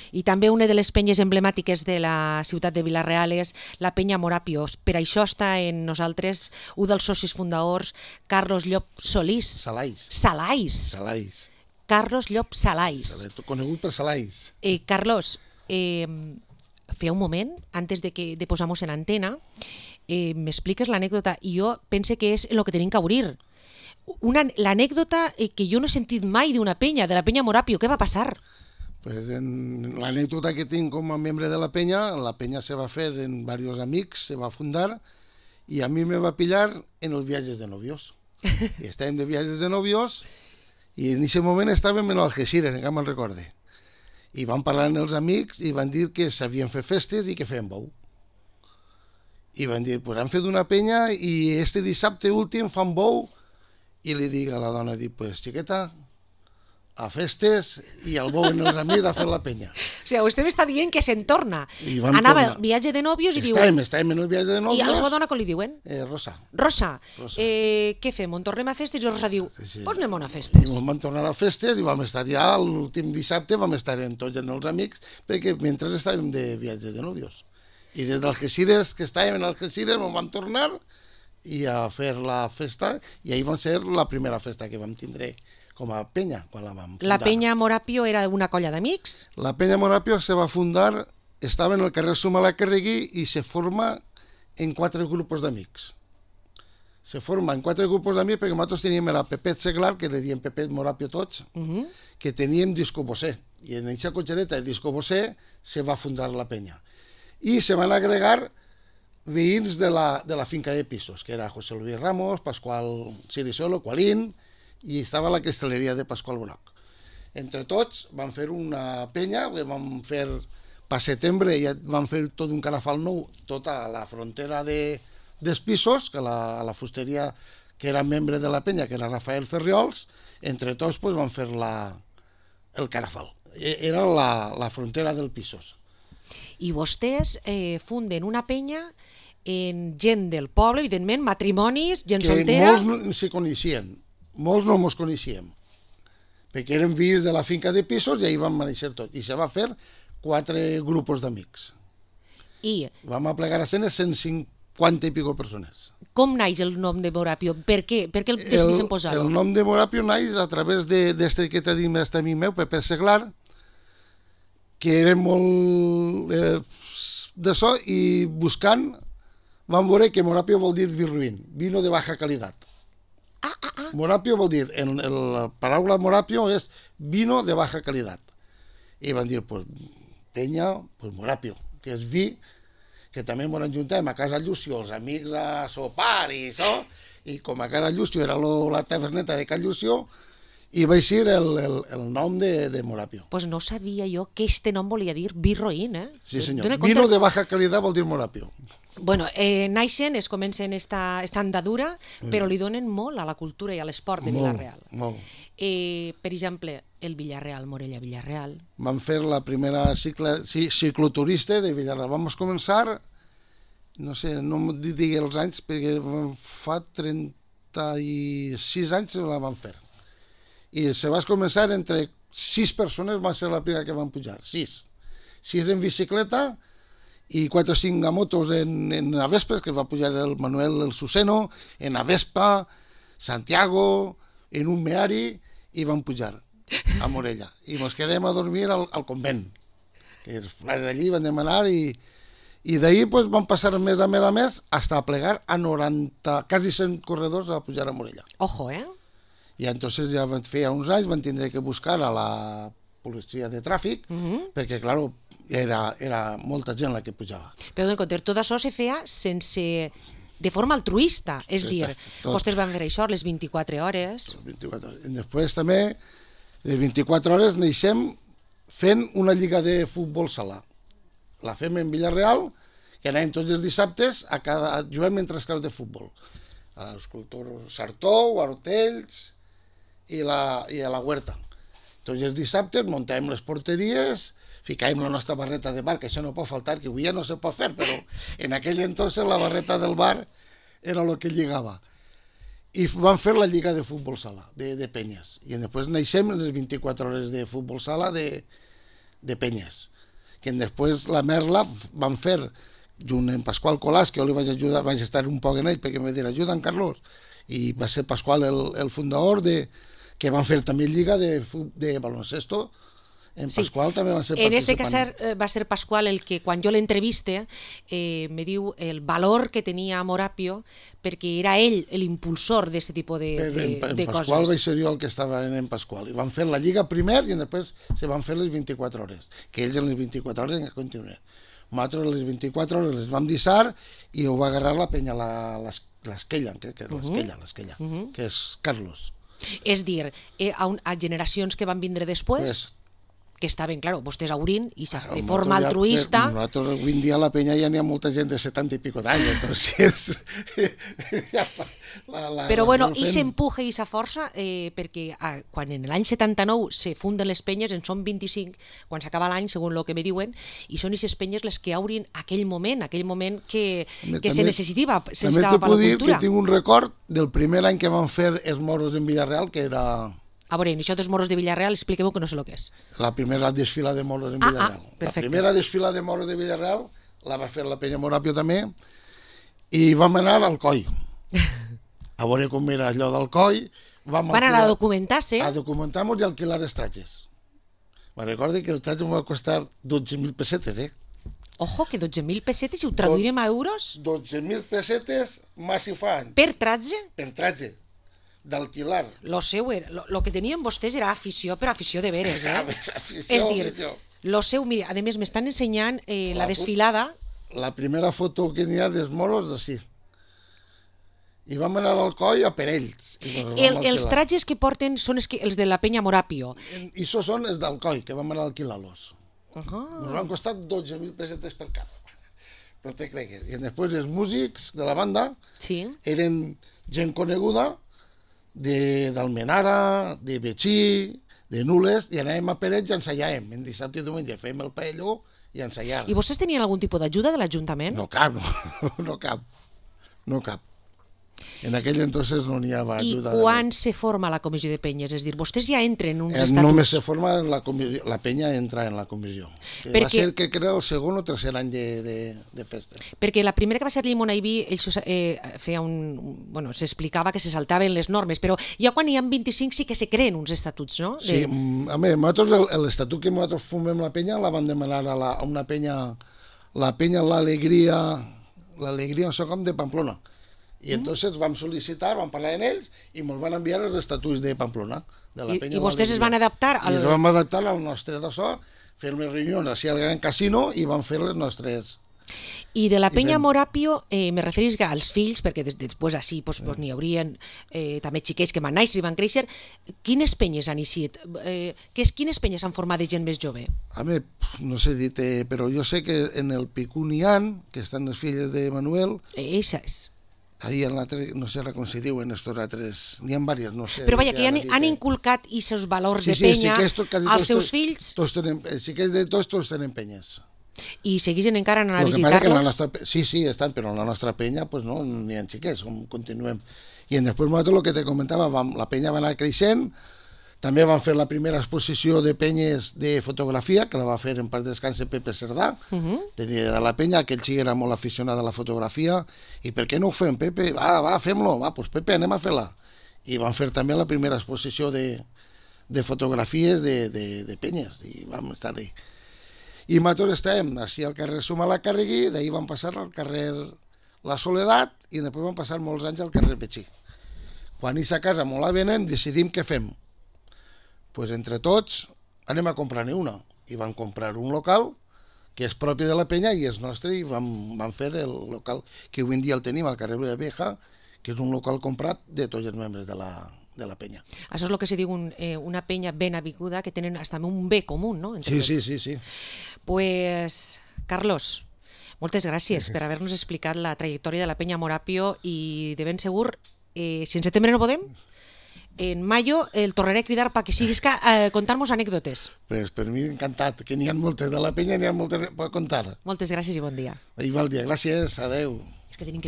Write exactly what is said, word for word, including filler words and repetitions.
I també una de les penyes emblemàtiques de la ciutat de Vila-real és la penya Morapio. Per això està en nosaltres un dels socis fundadors, Carlos Llop Solís. Salais. Salais. Salais. Carlos Llop Salais. Conegut per Salais. Eh, Carlos, eh, feia un moment, antes de, que, de posar-nos en antena, eh, m'expliques l'anècdota i jo pense que és en el que tenim que obrir. L'anècdota que jo no he sentit mai d'una penya, de la penya Morapio. Què va passar? Pues en l'anècdota que tinc com a membre de la penya, la penya se va fer en varios amics, se va fundar i a mi me va pillar en els viatges de novios. I estàvem de viatges de novios i en aquest moment estàvem en Algeciras, encara me'n recorde. I van parlar amb els amics i van dir que s'havien fet festes i que feien bou. I van dir, pues han fet una penya i este dissabte últim fan bou. I li dic a la dona, dic, pues xiqueta, a festes i al bou en els amics a fer la penya. O sigui, vostè m'està dient que se'n torna. tornar. Anava al viatge de nòvios i diu... Estàvem, estàvem en el viatge de nòvios. I a la seva dona com li diuen? Eh, Rosa. Rosa, Rosa. Eh, què fem? On tornem a festes? I Rosa diu, Sí, sí. pues anem a I festes. vam tornar a festes i vam estar ja l'últim dissabte, vam estar en tots els amics, perquè mentre estàvem de viatge de nòvios. I des d'Algeciras, que estàvem en Algeciras, vam vam tornar i a fer la festa, i ahir va ser la primera festa que vam tindre com a penya, quan la vam fundar. La penya Morapio era una colla d'amics? La penya Morapio se va fundar, estava en el carrer Sumalacárregui i se forma en quatre grups d'amics. Se forma en quatre grups d'amics perquè nosaltres teníem el Pepet Seglar, que li diem Pepet Morapio tots, uh -huh. que teníem Disco Bosé. I en aquesta cotxereta de Disco Bosé se va fundar la penya. I se van agregar veïns de la, de la finca de pisos, que era José Luis Ramos, Pascual Cirisolo, Qualín, i estava la cristaleria de Pascual Broc. Entre tots vam fer una penya, vam fer per setembre, ja vam fer tot un carafal nou, tota la frontera de, dels pisos, que la, la fusteria que era membre de la penya, que era Rafael Ferriols, entre tots pues, vam fer la, el carafal. Era la, la frontera dels pisos. I vostès eh, funden una penya en gent del poble, evidentment, matrimonis, gent que soltera... molts no se coneixien, molts no ens coneixíem, perquè eren fills de la finca de pisos i ahir vam néixer tot. I se va fer quatre grups d'amics. I Vam aplegar a escenes cent cinquanta i pico persones. com naix el nom de Morapio? Per què? Per què el El, decideixen posar-ho? el nom de Morapio naix a través d'este que t'he dit d'este amic meu, Pepe Seglar, que era molt eh, d'això, i buscant vam veure que Morapio vol dir vi ruïn, vino de baja qualitat. Ah, ah, ah. Morapio vol dir, en, en la paraula Morapio és vino de baja qualitat. I van dir, pues, penya, pues Morapio, que és vi, que també ens ajuntàvem a casa Llucio, els amics a sopar i això, i com a casa Llucio era lo, la taverneta de Can Llucio, i va ser el, el, el nom de, de Morapio. Pues no sabia jo que este nom volia dir vi roïn, eh? Sí, senyor. Dona Vino compte- de baja qualitat vol dir Morapio. Bueno, eh, naixen, es comencen esta, esta andadura, però li donen molt a la cultura i a l'esport de Vila-real. Molt. Eh, per exemple, el Villarreal, Morella-Villarreal. Vam fer la primera cicle, sí, cicloturista de Villarreal. Vam començar, no sé, no em digui els anys, perquè fa trenta-sis anys la vam fer. I se va començar entre sis persones, va ser la primera que van pujar, sis. Sis en bicicleta i quatre o cinc a motos en, en Avespes, que va pujar el Manuel el Suseno, en Avespa, Santiago, en un meari, i van pujar a Morella. I ens quedem a dormir al, al convent. Que els frares allí van demanar i, i d'ahir pues, van passar més a més a més fins a plegar a noranta, quasi cent corredors a pujar a Morella. Ojo, eh? I entonces ja feia uns anys van tindre que buscar a la policia de tràfic, uh -huh. perquè, clar, era, era molta gent la que pujava. Però, en compte, tot això se feia sense... de forma altruista, és dir, Tot. vostès van fer això les vint-i-quatre hores... vint-i-quatre hores. I després també, les vint-i-quatre hores neixem fent una lliga de futbol sala. La fem en Villarreal, que anàvem tots els dissabtes, a cada, juguem en tres camps de futbol. A l'escultor Sartou, a Hortells i, la, i a la Huerta. Tots els dissabtes muntàvem les porteries, ficàvem la nostra barreta de bar, que això no pot faltar, que avui ja no se pot fer, però en aquell entonces la barreta del bar era el que lligava. I vam fer la lliga de futbol sala, de, de penyes. I després naixem les vint-i-quatre hores de futbol sala de, de penyes. que després la Merla van fer, junt amb Pasqual Colàs, que jo li vaig ajudar, vaig estar un poc en ell, perquè em va dir, ajuda en Carlos, i va ser Pasqual el, el fundador, de, que van fer també lliga de, de baloncesto. En Pasqual sí. també va ser participant. En este cas va ser Pasqual el que, quan jo l'entreviste, eh, me diu el valor que tenia Morapio, perquè era ell l'impulsor d'aquest tipus de, de, en, en de coses. En Pasqual vaig ser jo el que estava en, en Pasqual. I van fer la lliga primer i després se van fer les vint-i-quatre hores, que ells en les vint-i-quatre hores en continuen. Nosaltres les vint-i-quatre hores les vam dissar i ho va agarrar la penya, l'Esquella, que, que, l'Esquella, l'Esquella, uh -huh. que és Carlos. És dir, eh, a, un, a generacions que van vindre després... Pues, que estaven, clar, vostès a Urín i claro, de forma ja, altruista... Nosaltres avui en dia a la penya ja n'hi ha molta gent de setanta i pico d'anys, entonces... ja, la, la, Però la bueno, i s'empuja i sa força, eh, perquè ah, quan en l'any setanta-nou se funden les penyes, en són vint-i-cinc, quan s'acaba l'any, segons el que me diuen, i són aquestes penyes les que obrin aquell moment, aquell moment que, també, que se necessitava, se necessitava per la cultura. També t'ho puc dir que tinc un record del primer any que van fer els moros en Villarreal, que era... A veure, això dels moros de Villarreal, expliqueu que no sé el que és. La primera desfila de moros en Villarreal. Ah, ah, la primera desfila de moros de Villarreal la va fer la penya Morapio també, i vam anar al Coi. A veure com era allò del Coi. Vam Van anar a documentar-se. A documentar-nos i alquilar els tratges. Me recordo que el tratge em va costar dotze mil pessetes, eh? Ojo, que dotze mil pessetes, si ho traduirem a euros... dotze mil pessetes, més si fan. Per tratge? Per tratge. D'alquilar. Lo seu era, lo, lo que tenien vostès era afició, però afició de veres, eh? Afició, és dir, lo seu, mira, a més m'estan ensenyant eh, la, la desfilada. La primera foto que n'hi ha dels moros d'ací. I vam anar al Coi a per ells. El, els tratges que porten són els, que, els de la penya Morapio. I això són els del Coi, que vam anar a alquilar-los. Uh -huh. Ens van costar dotze mil pessetes per cap. No te cregues. I després els músics de la banda sí. eren gent coneguda, d'Almenara, de, de Betxí, de Nules, i anàvem a per ells i ensaiàvem. En dissabte i diumenge fèiem el paelló i ensaiàvem. I vostès tenien algun tipus d'ajuda de l'Ajuntament? No cap, no, no cap, no cap. En aquell entonces no n'hi havia ajuda. I quan se forma la comissió de penyes? És dir, vostès ja entren en uns eh, estatuts? Només se forma la comissió, la penya entra en la comissió. Perquè... Va ser, que era el segon o tercer any de, de, de festes. Perquè la primera que va ser Llimona i Vi, ells eh, feia un... Bueno, s'explicava que se saltaven les normes, però ja quan hi ha vint-i-cinc sí que se creen uns estatuts, no? De... Sí, a més, nosaltres, l'estatut que nosaltres fumem la penya la van demanar a, la, a una penya, la penya l'Alegria, l'Alegria no sé com, de Pamplona. I entonces vam sol·licitar, vam parlar amb ells i ens van enviar els estatuts de Pamplona. De la I, penya I vostès es van adaptar al... I ens vam adaptar al nostre d'això, fer unes reunions així al Gran Casino i vam fer les nostres... I de la penya Morapio, eh, me referís als fills, perquè des, després així pues, pues, n'hi haurien eh, també xiquets que van néixer i van créixer. Quines penyes han eixit? Eh, quines penyes han format de gent més jove? A mi, no sé dir, eh, però jo sé que en el Picú n'hi ha, que estan les filles de Manuel... Eixa és. Ahí en l'altre, no sé com se diuen estos altres, n'hi ha diverses, no sé. Però vaja, que han, han inculcat aquests valors sí, de penya sí, sí, als seus fills. Tots tenen, si que és de tots, tots tenen penyes. I segueixen encara anant a visitar-los? Nostra, sí, sí, estan, però en la nostra penya pues no n'hi ha xiquets, com continuem. I després nosaltres, el que te comentava, vam, la penya va anar creixent, també van fer la primera exposició de penyes de fotografia, que la va fer en part descanse Pepe Cerdà, uh -huh. tenia de la penya, aquell xic era molt aficionat a la fotografia, i per què no ho fem, Pepe? Va, va, fem-lo, va, doncs Pepe, anem a fer-la. I van fer també la primera exposició de, de fotografies de, de, de penyes, i vam estar ahí. I nosaltres estàvem així al carrer Zumalacárregui, d'ahir vam passar al carrer La Soledat, i després vam passar molts anys al carrer Betxí. Quan a sa casa molt la venen, decidim què fem. Pues entre tots anem a comprar-ne una. I van comprar un local que és propi de la penya i és nostre, i vam, vam fer el local que avui en dia el tenim al carrer de Beja, que és un local comprat de tots els membres de la, de la penya. Això és el que se diu un, eh, una penya ben avinguda, que tenen hasta un bé comú, no? Entre sí, tots. sí, sí, sí. Pues, Carlos, moltes gràcies per haver-nos explicat la trajectòria de la penya Morapio i de ben segur, eh, si en setembre no podem, en mayo el tornaré a cridar perquè siguis a eh, contar-nos anècdotes. Pues per mi encantat, que n'hi ha moltes de la penya, n'hi ha moltes per contar. Moltes gràcies i bon dia. Igual dia, gràcies, adeu. És que tenim que